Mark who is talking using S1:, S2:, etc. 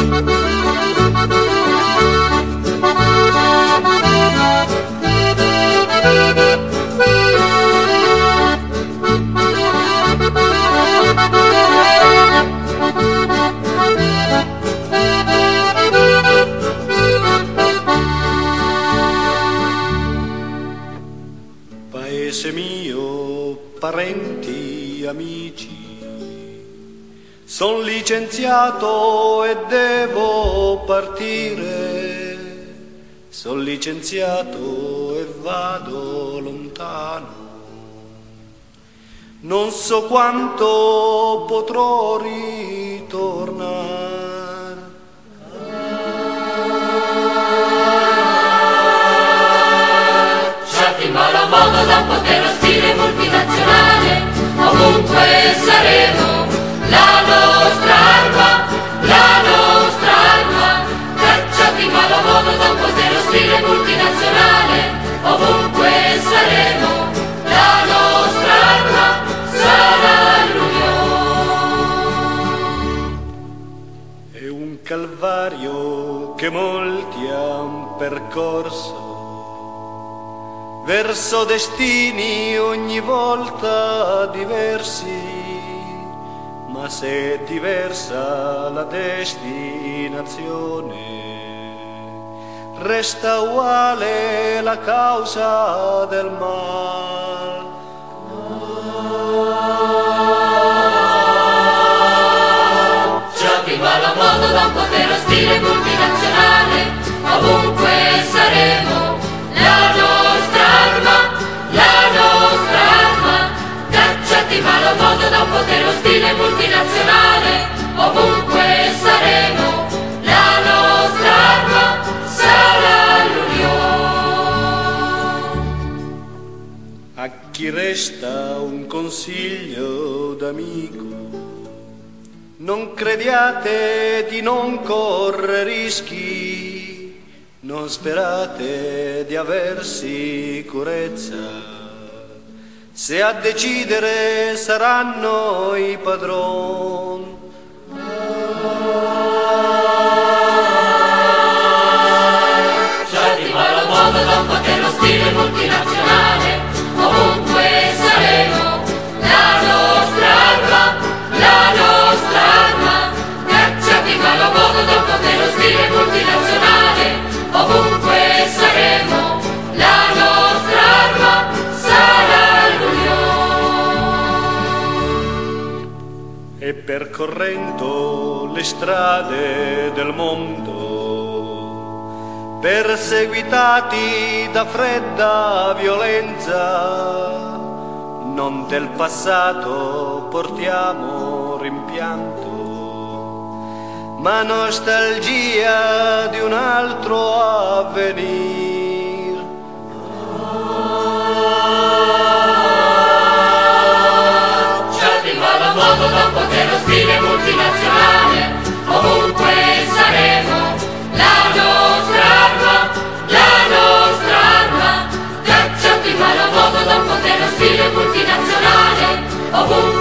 S1: Paese mio, parenti, amici, son licenziato e devo partire, son licenziato e vado lontano, non so quanto potrò ritornare.
S2: Malo modo da poter stile multinazionale, ovunque saremo, la nostra arma, cacciati malo modo da poter stile multinazionale, ovunque saremo, la nostra arma sarà l'unione.
S1: È un calvario che molti han percorso, verso destini ogni volta diversi, ma se è diversa la destinazione, resta uguale la causa del mal.
S2: Giochi malo modo da un potere stile multinazionale, ovunque saremo, la nostra arma, cacciati malo modo da un potere stile multinazionale, ovunque saremo, la nostra arma sarà l'unione.
S1: A chi resta un consiglio d'amico: non crediate di non correre rischi, non sperate di aver sicurezza, se a decidere saranno i padroni.
S2: Sciolti malo modo da un potere stile multinazionale, ovunque saremo, la nostra arma, cacciati malo modo da un potere stile multinazionale, ovunque saremo, la nostra arma sarà l'unione.
S1: E percorrendo le strade del mondo, perseguitati da fredda violenza, non del passato portiamo rimpianto, ma nostalgia di un altro avvenir.
S2: Sciolti malo modo da un potere stile multinazionale, ovunque saremo, la nostra arma, cacciati malo modo da un potere stile multinazionale, ovunque